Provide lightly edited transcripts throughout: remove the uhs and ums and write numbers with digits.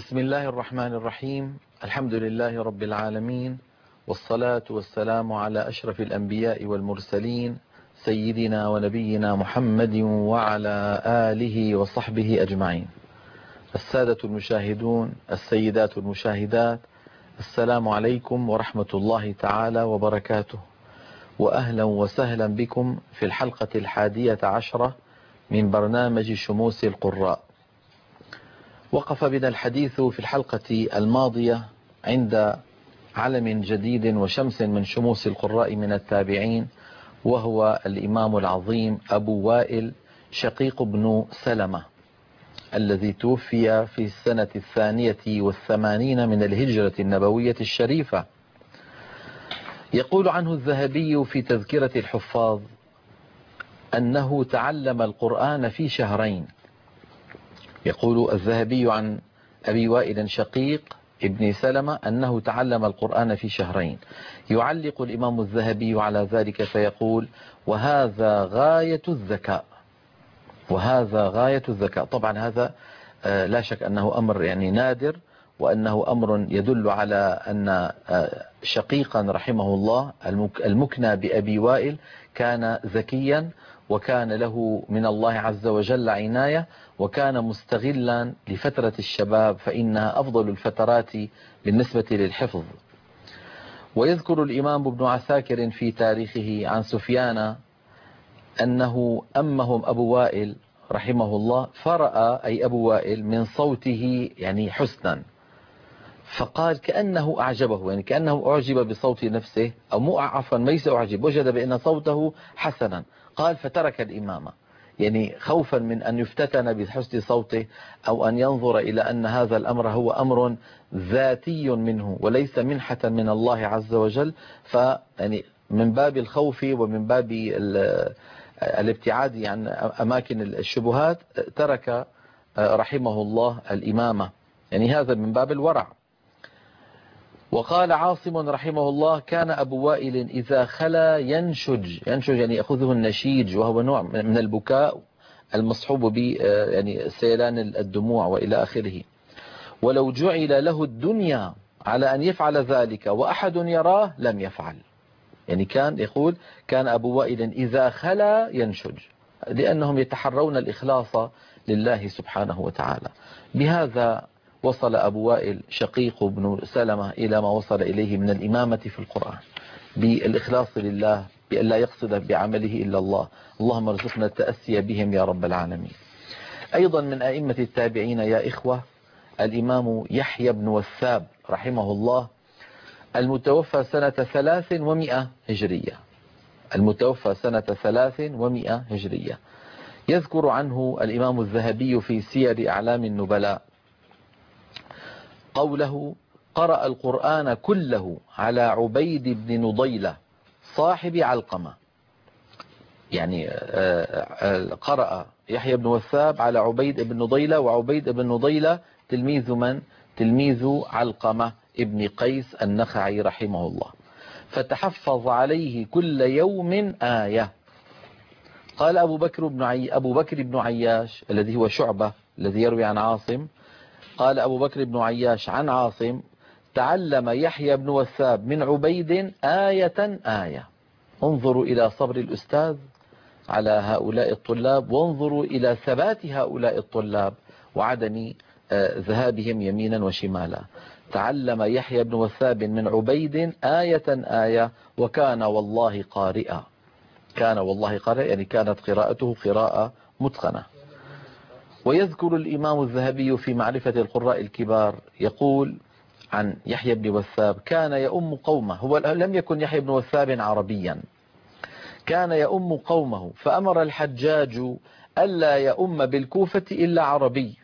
بسم الله الرحمن الرحيم. الحمد لله رب العالمين، والصلاة والسلام على أشرف الأنبياء والمرسلين سيدنا ونبينا محمد وعلى آله وصحبه أجمعين. السادة المشاهدون، السيدات المشاهدات، السلام عليكم ورحمة الله تعالى وبركاته، وأهلا وسهلا بكم في الحلقة 11 من برنامج شموس القراء. وقف بنا الحديث في الحلقة الماضية عند علم جديد وشمس من شموس القراء من التابعين، وهو الإمام العظيم أبو وائل شقيق بن سلمة، الذي توفي في السنة 82 من الهجرة النبوية الشريفة. يقول عنه الذهبي في تذكرة الحفاظ أنه تعلم القرآن في شهرين. يقول الذهبي عن أبي وائل شقيق ابن سلمة أنه تعلم القرآن في شهرين. يعلق الإمام الذهبي على ذلك فيقول: وهذا غاية الذكاء، وهذا غاية الذكاء. طبعا هذا لا شك أنه أمر يعني نادر، وأنه أمر يدل على أن شقيقا رحمه الله المكنى بأبي وائل كان ذكيا، وكان له من الله عز وجل عناية، وكان مستغلا لفترة الشباب، فإنها أفضل الفترات بالنسبة للحفظ. ويذكر الإمام ابن عساكر في تاريخه عن سفيان أنه أمهم أبو وائل رحمه الله، فرأى أي أبو وائل من صوته يعني حسنا، فقال كأنه أعجبه، يعني كأنه أعجب بصوت نفسه، أو مو عفوا ليس أعجب، وجد بأن صوته حسنا. قال فترك الإمامة، يعني خوفا من أن يفتتن بحسن صوته، أو أن ينظر إلى أن هذا الأمر هو أمر ذاتي منه وليس منحة من الله عز وجل. فيعني من باب الخوف ومن باب الابتعاد عن أماكن الشبهات ترك رحمه الله الإمامة، يعني هذا من باب الورع. وقال عاصم رحمه الله: كان أبو وائل إذا خلا ينشج يعني يأخذه النشيج، وهو نوع من البكاء المصحوب ب يعني سيلان الدموع وإلى آخره. ولو جعل له الدنيا على أن يفعل ذلك وأحد يراه لم يفعل. يعني كان يقول كان أبو وائل إذا خلا ينشج، لأنهم يتحرون الإخلاص لله سبحانه وتعالى. بهذا وصل أبو وائل شقيق بن سلمة إلى ما وصل إليه من الإمامة في القرآن، بالإخلاص لله، بأن لا يقصد بعمله إلا الله. اللهم ارزقنا التأسي بهم يا رب العالمين. أيضا من أئمة التابعين يا إخوة الإمام يحيى بن وثاب رحمه الله، المتوفى سنة 300 هجرية، المتوفى سنة 300 هجرية. يذكر عنه الإمام الذهبي في سير أعلام النبلاء قوله: قرأ القرآن كله على عبيد بن نضيلة صاحب علقمة. يعني قرأ يحيى بن وثاب على عبيد بن نضيلة، وعبيد بن نضيلة تلميذ من؟ تلميذ علقمة ابن قيس النخعي رحمه الله. فتحفظ عليه كل يوم آية. قال أبو بكر بن عياش الذي هو شعبة الذي يروي عن عاصم، قال أبو بكر بن عياش عن عاصم: تعلم يحيى بن وثاب من عبيد آية آية. انظروا إلى صبر الأستاذ على هؤلاء الطلاب، وانظروا إلى ثبات هؤلاء الطلاب وعدم ذهابهم يمينا وشمالا. تعلم يحيى بن وثاب من عبيد آية آية، وكان والله قارئا. كان والله قارئا يعني كانت قراءته قراءة متقنة. ويذكر الإمام الذهبي في معرفة القراء الكبار يقول عن يحيى بن وثاب: كان يؤم قومه. هو لم يكن يحيى بن وثاب عربيا، كان يؤم قومه، فأمر الحجاج ألا يؤم بالكوفة إلا عربي،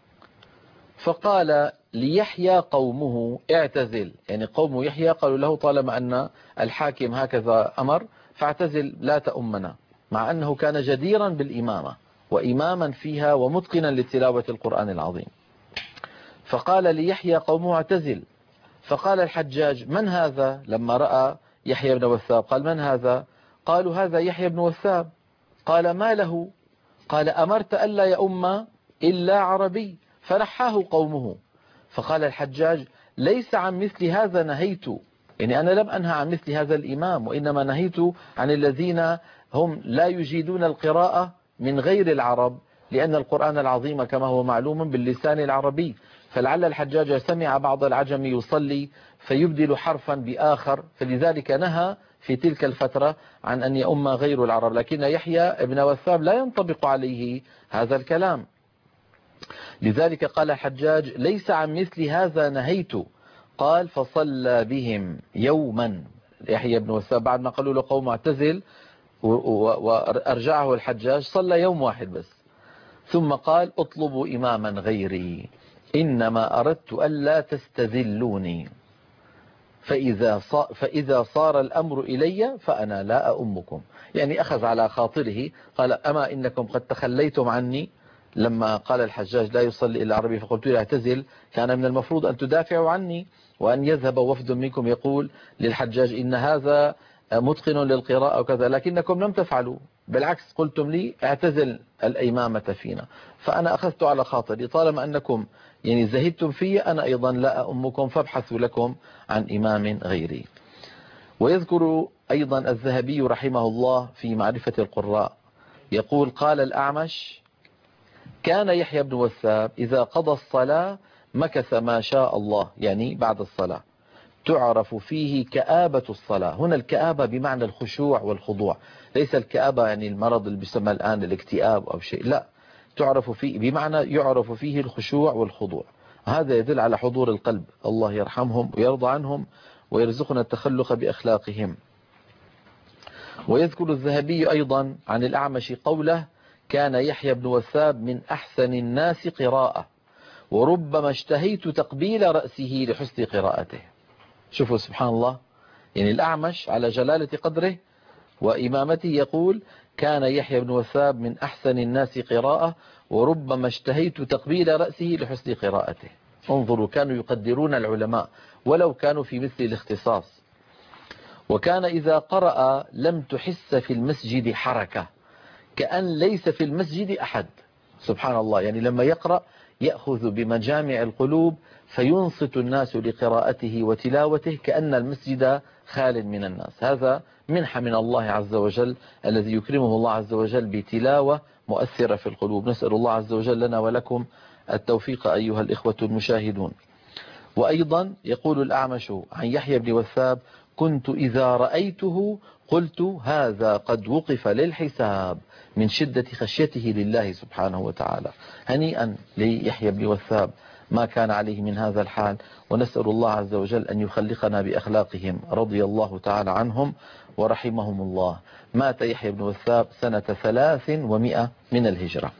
فقال ليحيى قومه: اعتزل. يعني قوم يحيى قالوا له: طالما أن الحاكم هكذا أمر فاعتزل لا تؤمنا، مع أنه كان جديرا بالإمامة وإماما فيها ومتقنا لتلاوة القرآن العظيم. فقال ليحيى قومه: اعتزل. فقال الحجاج: من هذا؟ لما رأى يحيى بن وثاب قال: من هذا؟ قالوا: هذا يحيى بن وثاب. قال: ما له؟ قال: أمرت ألا يؤم إلا عربي. فنحاه قومه، فقال الحجاج ليس عن مثل هذا نهيت، يعني أنا لم أنهى عن مثل هذا الإمام، وإنما نهيت عن الذين هم لا يجيدون القراءة من غير العرب، لأن القرآن العظيم كما هو معلوم باللسان العربي، فلعل الحجاج سمع بعض العجم يصلي فيبدل حرفا بآخر، فلذلك نهى في تلك الفترة عن أن يؤم غير العرب. لكن يحيى ابن وثاب لا ينطبق عليه هذا الكلام، لذلك قال الحجاج ليس عن مثل هذا نهيت. قال فصلى بهم يوما، يحيى بن وثاب بعد ما قالوا له قوم اعتزل وأرجعه الحجاج صلى يوم واحد بس، ثم قال اطلبوا إماما غيري إنما أردت ألا تستذلوني، فإذا صار الأمر إلي فأنا لا أؤمكم. يعني أخذ على خاطره، قال أما إنكم قد تخليتم عني لما قال الحجاج لا يصلي إلا عربي فقلت له اعتزل، كان من المفروض أن تدافعوا عني، وأن يذهب وفد منكم يقول للحجاج إن هذا متقن للقراءة وكذا، لكنكم لم تفعلوا، بالعكس قلتم لي اعتزل الإمامة فينا، فأنا أخذت على خاطري طالما أنكم يعني زهدتم في أنا أيضا لا أؤمكم، فابحثوا لكم عن إمام غيري. ويذكر أيضا الذهبي رحمه الله في معرفة القراء يقول قال الأعمش كان يحيى بن وثاب إذا قضى الصلاة مكث ما شاء الله، يعني بعد الصلاة تعرف فيه كآبة الصلاة. هنا الكآبة بمعنى الخشوع والخضوع، ليس الكآبة يعني المرض اللي بيسمى الآن الاكتئاب أو شيء، لا، تعرف فيه بمعنى يعرف فيه الخشوع والخضوع. هذا يدل على حضور القلب، الله يرحمهم ويرضى عنهم ويرزقنا التخلق بأخلاقهم. ويذكر الذهبي أيضا عن الأعمش قوله كان يحيى بن وثاب من أحسن الناس قراءة وربما اشتهيت تقبيل رأسه لحسن قراءته. شوفوا سبحان الله، يعني الأعمش على جلالة قدره وإمامته يقول كان يحيى بن وثاب من أحسن الناس قراءة وربما اشتهيت تقبيل رأسه لحسن قراءته. انظروا، كانوا يقدرون العلماء ولو كانوا في مثل الاختصاص. وكان إذا قرأ لم تحس في المسجد حركة، كأن ليس في المسجد أحد. سبحان الله، يعني لما يقرأ يأخذ بمجامع القلوب فينصت الناس لقراءته وتلاوته كأن المسجد خال من الناس. هذا منحة من الله عز وجل الذي يكرمه الله عز وجل بتلاوة مؤثرة في القلوب. نسأل الله عز وجل لنا ولكم التوفيق أيها الإخوة المشاهدون. وأيضا يقول الأعمش عن يحيى بن وثاب كنت إذا رأيته قلت هذا قد وقف للحساب من شدة خشيته لله سبحانه وتعالى. هنيئا ليحيى بن وثاب ما كان عليه من هذا الحال، ونسأل الله عز وجل أن يخلقنا بأخلاقهم رضي الله تعالى عنهم ورحمهم الله. مات يحيى بن وثاب سنة 300 من الهجرة.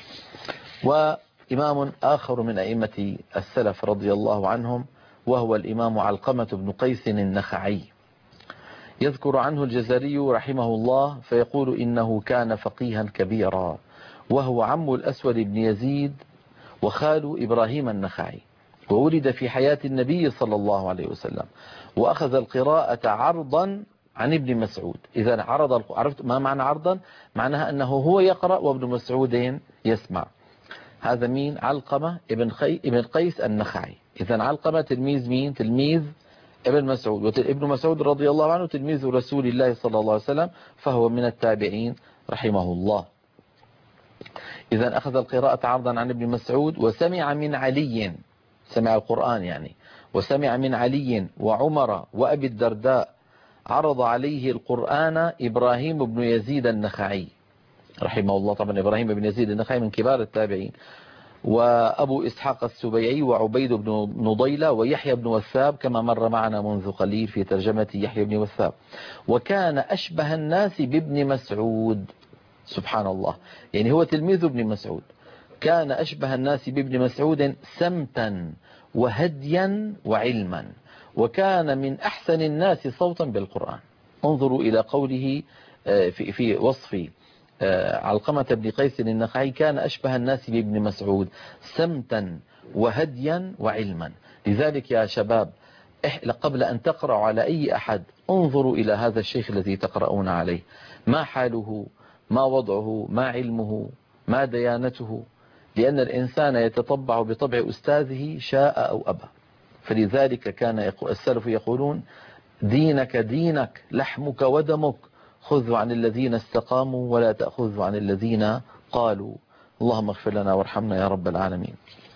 وإمام آخر من أئمة السلف رضي الله عنهم وهو الإمام علقمة بن قيس النخعي، يذكر عنه الجزري رحمه الله فيقول إنه كان فقيها كبيرا، وهو عم الأسود بن يزيد وخال إبراهيم النخعي، وولد في حياة النبي صلى الله عليه وسلم، وأخذ القراءة عرضا عن ابن مسعود. إذا عرفت ما معنى عرضا؟ معناها أنه هو يقرأ وابن مسعود يسمع. هذا مين؟ علقمة ابن قيس النخعي. إذا علقمة تلميذ مين؟ تلميذ ابن مسعود، وابن مسعود رضي الله عنه تلميذ رسول الله صلى الله عليه وسلم، فهو من التابعين رحمه الله. إذا أخذ القراءة عرضا عن ابن مسعود، وسمع من علي، سمع القرآن يعني، وسمع من علي وعمر وأبي الدرداء. عرض عليه القرآن إبراهيم بن يزيد النخعي رحمه الله. طبعا إبراهيم بن يزيد النخعي من كبار التابعين، وأبو إسحاق السبيعي وعبيد بن نضيلة ويحيى بن وثاب كما مر معنا منذ قليل في ترجمة يحيى بن وثاب. وكان أشبه الناس بابن مسعود. سبحان الله، يعني هو تلميذ ابن مسعود، كان أشبه الناس بابن مسعود سمتا وهديا وعلما، وكان من أحسن الناس صوتا بالقرآن. انظروا إلى قوله في وصف علقمة بن قيس النخعي كان أشبه الناس بابن مسعود سمتا وهديا وعلما. لذلك يا شباب قبل أن تقرأوا على أي أحد انظروا إلى هذا الشيخ الذي تقرؤون عليه، ما حاله، ما وضعه، ما علمه، ما ديانته. لأن الإنسان يتطبع بطبع أستاذه شاء أو أبى. فلذلك كان السلف يقولون دينك دينك لحمك ودمك، خذ عن الذين استقاموا ولا تأخذ عن الذين قالوا. اللهم اغفر لنا وارحمنا يا رب العالمين.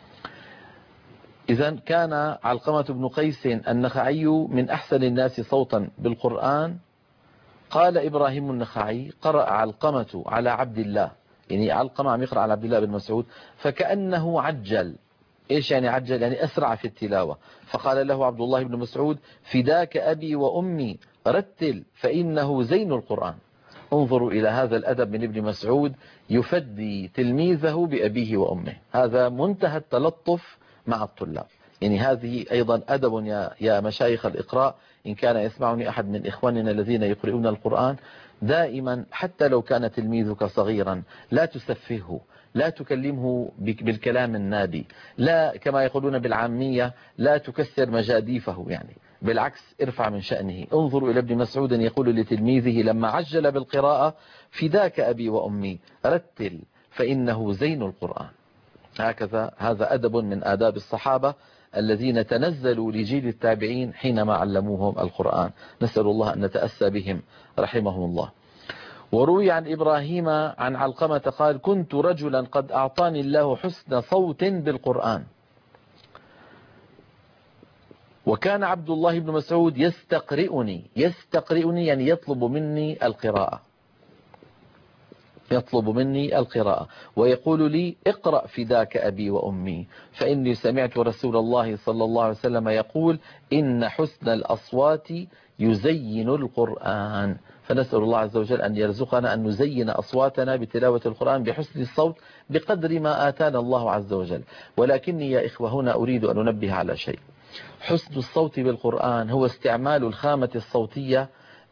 إذن كان علقمة بن قيس النخعي من أحسن الناس صوتا بالقرآن. قال إبراهيم النخعي قرأ علقمة على عبد الله، يعني علقمة عم يقرأ على عبد الله بن مسعود، فكأنه عجل. إيش يعني عجل؟ يعني أسرع في التلاوة. فقال له عبد الله بن مسعود فداك أبي وأمي رتل فإنه زين القرآن. انظروا إلى هذا الأدب من ابن مسعود، يفدي تلميذه بأبيه وأمه. هذا منتهى التلطف مع الطلاب. يعني هذه أيضا أدب يا مشايخ الإقراء. إن كان يسمعني أحد من إخواننا الذين يقرؤون القرآن، دائما حتى لو كان تلميذك صغيرا لا تسفهه، لا تكلمه بالكلام النادي، لا كما يقولون بالعامية لا تكسر مجاديفه، يعني بالعكس ارفع من شأنه. انظروا إلى ابن مسعود يقول لتلميذه لما عجل بالقراءة فداك أبي وأمي رتل فإنه زين القرآن. هكذا هذا أدب من آداب الصحابة الذين تنزلوا لجيل التابعين حينما علموهم القرآن. نسأل الله أن نتأسى بهم رحمهم الله. وروي عن إبراهيم عن علقمة قال كنت رجلا قد أعطاني الله حسن صوت بالقرآن، وكان عبد الله بن مسعود يستقرئني يعني يطلب مني القراءة ويقول لي اقرأ فداك أبي وأمي، فإني سمعت رسول الله صلى الله عليه وسلم يقول إن حسن الأصوات يزين القرآن. فنسأل الله عز وجل أن يرزقنا أن نزين أصواتنا بتلاوة القرآن بحسن الصوت بقدر ما آتانا الله عز وجل. ولكني يا إخوة هنا أريد أن أنبه على شيء. حسن الصوت بالقرآن هو استعمال الخامة الصوتية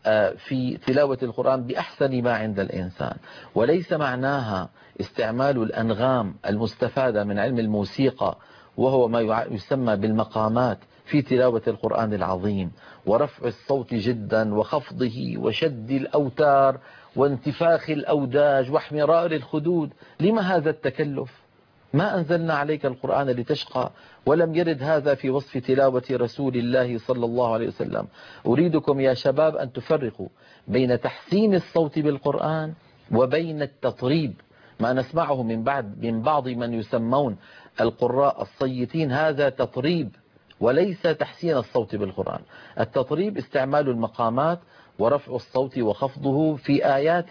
في تلاوة القرآن بأحسن ما عند الإنسان، وليس معناها استعمال الأنغام المستفادة من علم الموسيقى وهو ما يسمى بالمقامات في تلاوة القرآن العظيم، ورفع الصوت جدا وخفضه وشد الأوتار وانتفاخ الأوداج واحمرار الخدود. لما هذا التكلف؟ ما أنزلنا عليك القرآن لتشقى، ولم يرد هذا في وصف تلاوة رسول الله صلى الله عليه وسلم. أريدكم يا شباب أن تفرقوا بين تحسين الصوت بالقرآن وبين التطريب. ما نسمعه من بعض من يسمون القراء الصيتين هذا تطريب وليس تحسين الصوت بالقرآن. التطريب استعمال المقامات ورفع الصوت وخفضه في آيات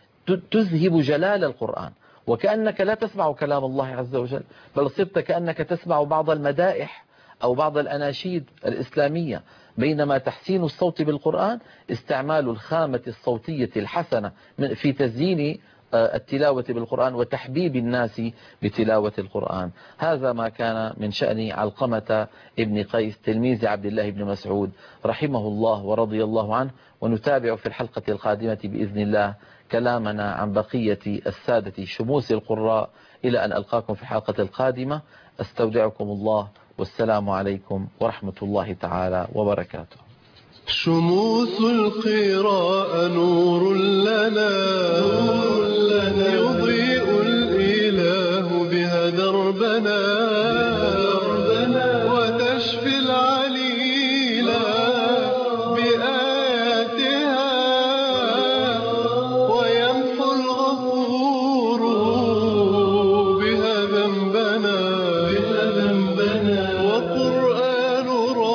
تذهب جلال القرآن، وكأنك لا تسمع كلام الله عز وجل، بل صرت كأنك تسمع بعض المدائح أو بعض الأناشيد الإسلامية. بينما تحسين الصوت بالقرآن استعمال الخامة الصوتية الحسنة في تزيين التلاوة بالقرآن وتحبيب الناس بتلاوة القرآن. هذا ما كان من شأن علقمة ابن قيس تلميذ عبد الله بن مسعود رحمه الله ورضي الله عنه. ونتابع في الحلقة القادمة بإذن الله كلامنا عن بقية السادة شموس القراء. إلى أن ألقاكم في الحلقة القادمة أستودعكم الله، والسلام عليكم ورحمة الله تعالى وبركاته. شموس القراء نور لنا يضيء الإله بها دربنا وتشفي العليلا بآياتها ويمحو الغفور بها ذنبنا وقرآن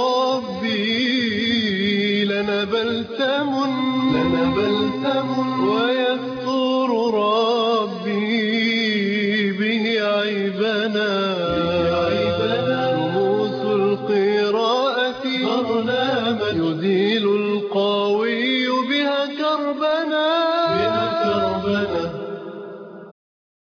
ربي لنا بلسم ويستر ربي به عيبنا. شموس القراءة برنامج يزيل القوي